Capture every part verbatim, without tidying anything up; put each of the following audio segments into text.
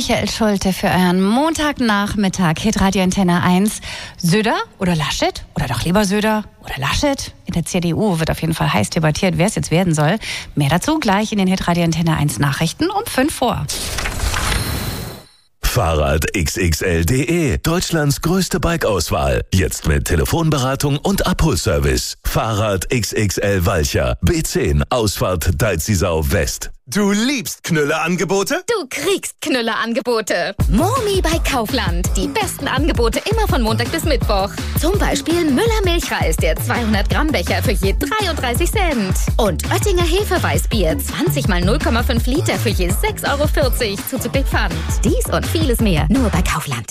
Michael Schulte für euren Montagnachmittag. Hitradio Antenne eins. Söder oder Laschet? Oder doch lieber Söder oder Laschet? In der C D U wird auf jeden Fall heiß debattiert, wer es jetzt werden soll. Mehr dazu gleich in den Hitradio Antenne eins Nachrichten um fünf vor. Fahrrad X X L punkt de, Deutschlands größte Bike-Auswahl. Jetzt mit Telefonberatung und Abholservice. Fahrrad X X L Walcher, B zehn, Ausfahrt Deizisau West. Du liebst Knüller-Angebote? Du kriegst Knüller-Angebote. Momi bei Kaufland. Die besten Angebote immer von Montag bis Mittwoch. Zum Beispiel Müller Milchreis, der zweihundert Gramm Becher für je dreiunddreißig Cent. Und Oettinger Hefeweißbier, zwanzig mal null Komma fünf Liter für je sechs Euro vierzig, zuzüglich Pfand. Dies und vieles mehr, nur bei Kaufland.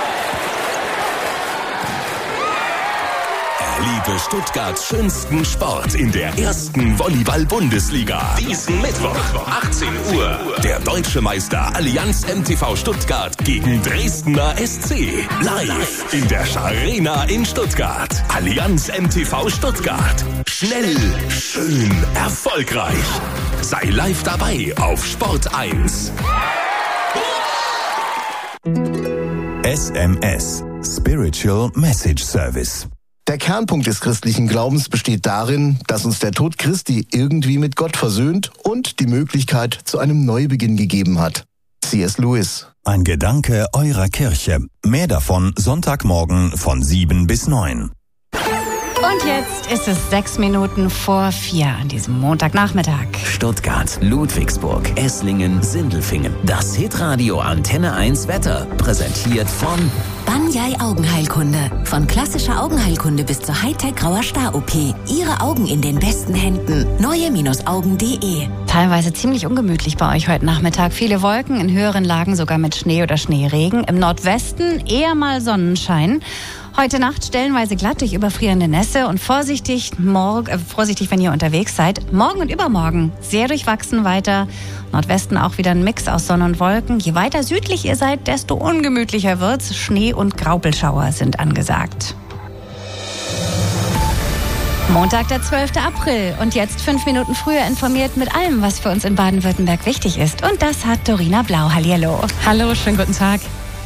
Erlebe Stuttgarts schönsten Sport in der ersten Volleyball-Bundesliga. Diesen Mittwoch, achtzehn Uhr. Der deutsche Meister Allianz M T V Stuttgart gegen Dresdner S C. Live in der Scharena in Stuttgart. Allianz M T V Stuttgart. Schnell, schön, erfolgreich. Sei live dabei auf Sport eins. S M S. Spiritual Message Service. Der Kernpunkt des christlichen Glaubens besteht darin, dass uns der Tod Christi irgendwie mit Gott versöhnt und die Möglichkeit zu einem Neubeginn gegeben hat. C S Lewis. Ein Gedanke eurer Kirche. Mehr davon Sonntagmorgen von sieben bis neun. Und jetzt ist es sechs Minuten vor vier an diesem Montagnachmittag. Stuttgart, Ludwigsburg, Esslingen, Sindelfingen. Das Hitradio Antenne eins Wetter. Präsentiert von Banyai Augenheilkunde. Von klassischer Augenheilkunde bis zur Hightech grauer Star-O P. Ihre Augen in den besten Händen. neue Augen punkt de. Teilweise ziemlich ungemütlich bei euch heute Nachmittag. Viele Wolken, in höheren Lagen sogar mit Schnee oder Schneeregen. Im Nordwesten eher mal Sonnenschein. Heute Nacht stellenweise glatt durch überfrierende Nässe und vorsichtig, morg, äh, vorsichtig, wenn ihr unterwegs seid. Morgen und übermorgen sehr durchwachsen weiter. Nordwesten auch wieder ein Mix aus Sonne und Wolken. Je weiter südlich ihr seid, desto ungemütlicher wird's. Schnee- und Graupelschauer sind angesagt. Montag, der zwölfte April. Und jetzt fünf Minuten früher informiert mit allem, was für uns in Baden-Württemberg wichtig ist. Und das hat Dorina Blau. Hallihallo. Hallo, schönen guten Tag.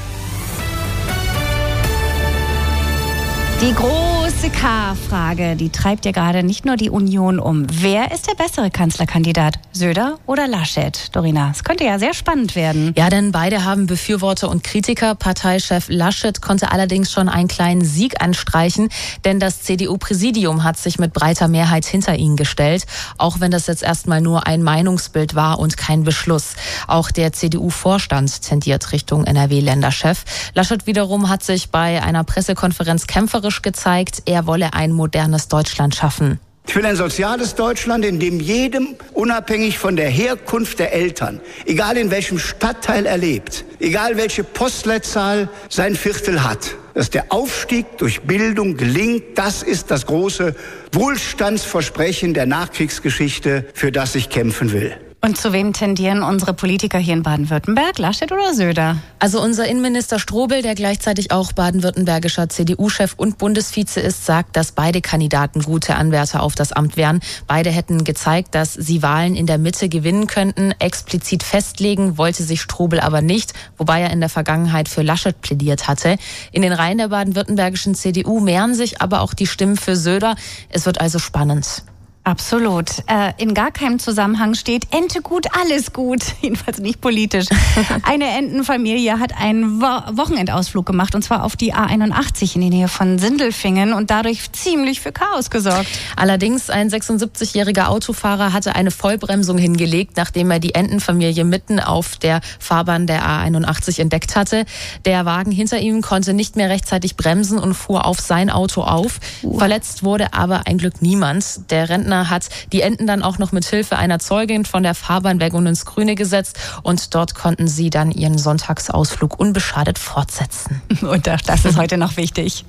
Die große K-Frage, die treibt ja gerade nicht nur die Union um. Wer ist der bessere Kanzlerkandidat? Söder oder Laschet? Dorina, es könnte ja sehr spannend werden. Ja, denn beide haben Befürworter und Kritiker. Parteichef Laschet konnte allerdings schon einen kleinen Sieg anstreichen, denn das C D U-Präsidium hat sich mit breiter Mehrheit hinter ihn gestellt, auch wenn das jetzt erstmal nur ein Meinungsbild war und kein Beschluss. Auch der C D U-Vorstand tendiert Richtung N R W-Länderchef. Laschet wiederum hat sich bei einer Pressekonferenz kämpferisch gezeigt, er wolle ein modernes Deutschland schaffen. Ich will ein soziales Deutschland, in dem jedem, unabhängig von der Herkunft der Eltern, egal in welchem Stadtteil er lebt, egal welche Postleitzahl sein Viertel hat, dass der Aufstieg durch Bildung gelingt. Das ist das große Wohlstandsversprechen der Nachkriegsgeschichte, für das ich kämpfen will. Und zu wem tendieren unsere Politiker hier in Baden-Württemberg? Laschet oder Söder? Also unser Innenminister Strobel, der gleichzeitig auch baden-württembergischer C D U-Chef und Bundesvize ist, sagt, dass beide Kandidaten gute Anwärter auf das Amt wären. Beide hätten gezeigt, dass sie Wahlen in der Mitte gewinnen könnten. Explizit festlegen wollte sich Strobel aber nicht, wobei er in der Vergangenheit für Laschet plädiert hatte. In den Reihen der baden-württembergischen C D U mehren sich aber auch die Stimmen für Söder. Es wird also spannend. Absolut. Äh, in gar keinem Zusammenhang steht Ente gut, alles gut. Jedenfalls nicht politisch. Eine Entenfamilie hat einen Wo- Wochenendausflug gemacht, und zwar auf die A einundachtzig in der Nähe von Sindelfingen und dadurch ziemlich für Chaos gesorgt. Allerdings ein sechsundsiebzigjähriger Autofahrer hatte eine Vollbremsung hingelegt, nachdem er die Entenfamilie mitten auf der Fahrbahn der A einundachtzig entdeckt hatte. Der Wagen hinter ihm konnte nicht mehr rechtzeitig bremsen und fuhr auf sein Auto auf. Uh. Verletzt wurde aber ein Glück niemand. Der Rentner hat die Enten dann auch noch mit Hilfe einer Zeugin von der Fahrbahn weg und ins Grüne gesetzt, und dort konnten sie dann ihren Sonntagsausflug unbeschadet fortsetzen. Und auch das ist heute noch wichtig.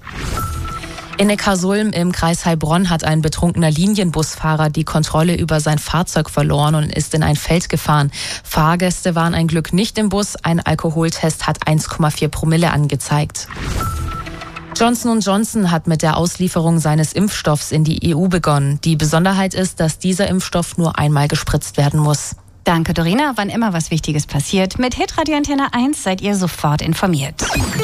In Neckarsulm im Kreis Heilbronn hat ein betrunkener Linienbusfahrer die Kontrolle über sein Fahrzeug verloren und ist in ein Feld gefahren. Fahrgäste waren ein Glück nicht im Bus. Ein Alkoholtest hat eins Komma vier Promille angezeigt. Johnson und Johnson hat mit der Auslieferung seines Impfstoffs in die E U begonnen. Die Besonderheit ist, dass dieser Impfstoff nur einmal gespritzt werden muss. Danke, Dorina. Wann immer was Wichtiges passiert, mit Hitradio Antenne eins seid ihr sofort informiert.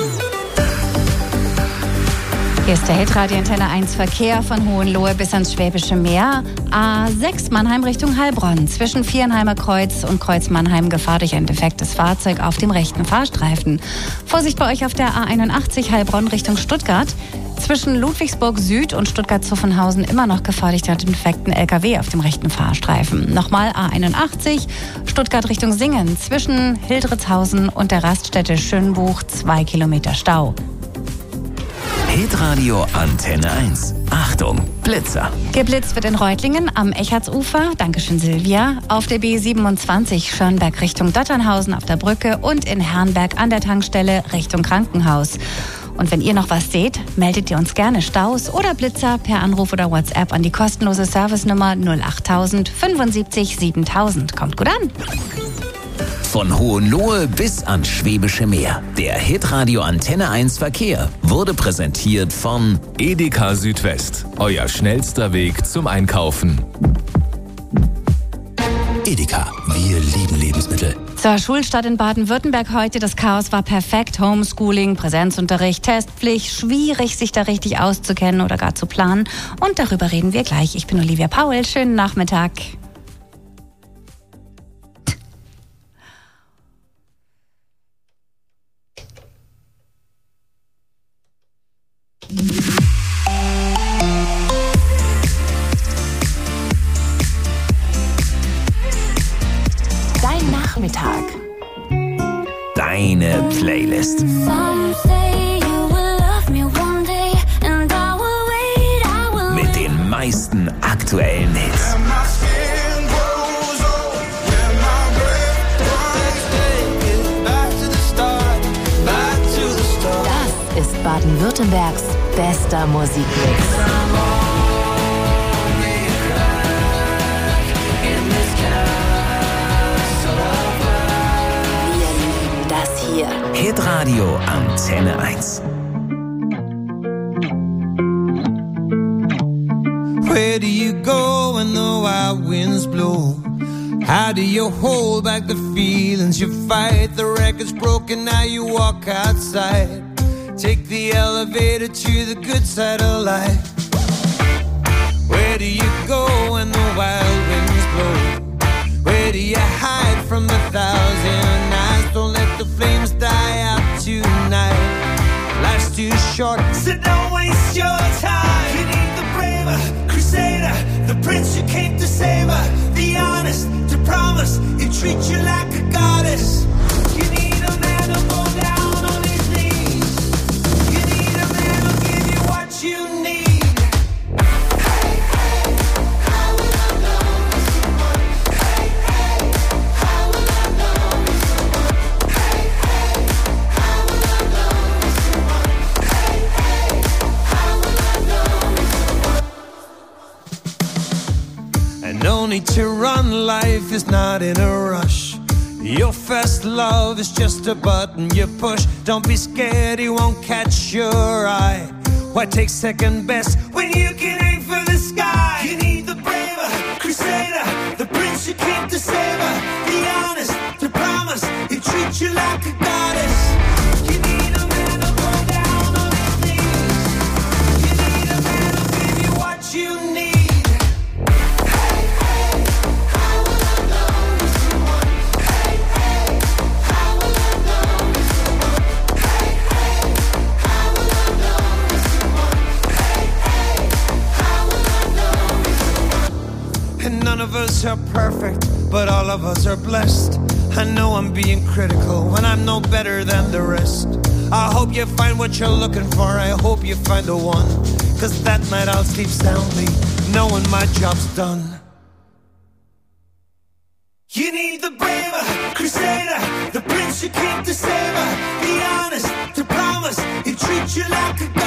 Hier ist der Hitradio Antenne eins Verkehr von Hohenlohe bis ans Schwäbische Meer. A sechs Mannheim Richtung Heilbronn. Zwischen Vierenheimer Kreuz und Kreuz Mannheim Gefahr durch ein defektes Fahrzeug auf dem rechten Fahrstreifen. Vorsicht bei euch auf der A einundachtzig Heilbronn Richtung Stuttgart. Zwischen Ludwigsburg Süd und Stuttgart-Zuffenhausen immer noch Gefahr durch den defekten L K W auf dem rechten Fahrstreifen. Nochmal A einundachtzig Stuttgart Richtung Singen. Zwischen Hildritzhausen und der Raststätte Schönbuch zwei Kilometer Stau. Hitradio Antenne eins. Achtung, Blitzer. Geblitzt wird in Reutlingen am Echartsufer, Dankeschön Silvia, auf der B siebenundzwanzig Schönberg Richtung Dotternhausen auf der Brücke und in Herrenberg an der Tankstelle Richtung Krankenhaus. Und wenn ihr noch was seht, meldet ihr uns gerne Staus oder Blitzer per Anruf oder WhatsApp an die kostenlose Servicenummer null achttausend fünfundsiebzig siebentausend. Kommt gut an! Von Hohenlohe bis ans Schwäbische Meer. Der Hitradio Antenne eins Verkehr wurde präsentiert von Edeka Südwest. Euer schnellster Weg zum Einkaufen. Edeka, wir lieben Lebensmittel. Zur Schulstart in Baden-Württemberg heute. Das Chaos war perfekt. Homeschooling, Präsenzunterricht, Testpflicht. Schwierig, sich da richtig auszukennen oder gar zu planen. Und darüber reden wir gleich. Ich bin Olivia Paul. Schönen Nachmittag. Dein Nachmittag. Deine Playlist. Mit den meisten aktuellen Hits. Das ist Baden-Württembergs bester Musikmix. Wir lieben das hier. Hitradio Antenne eins. Where do you go when the wild winds blow? How do you hold back the feelings you fight? The record's broken, now you walk outside. Take the elevator to the good side of life. Where do you go when the wild winds blow? Where do you hide from the thousand eyes? Don't let the flames die out tonight. Life's too short, so don't waste your time. You need the braver crusader, the prince who came to save her, the honest to promise he'll treat you like a goddess. You need a man to go down on his knees. You need a man who'll give you what you need. Hey, hey, how will I know someone? Hey, hey, how will I know someone? Hey, hey, how will I know someone? Hey, hey, how will I know someone? And no need to run, life is not in a rush. Your first love is just a button you push. Don't be scared, he won't catch your eye. Why take second best when you can aim for the sky? You need the braver crusader, the prince who came to save her, the honest to promise he'll treat you like a goddess. You need a man to go down on his knees. You need a man who'll give you what you need. None of us are perfect, but all of us are blessed. I know I'm being critical when I'm no better than the rest. I hope you find what you're looking for, I hope you find the one. Cause that night I'll sleep soundly, knowing my job's done. You need the braver crusader, the prince who came to save her, the honest to promise he'll treat you like a god.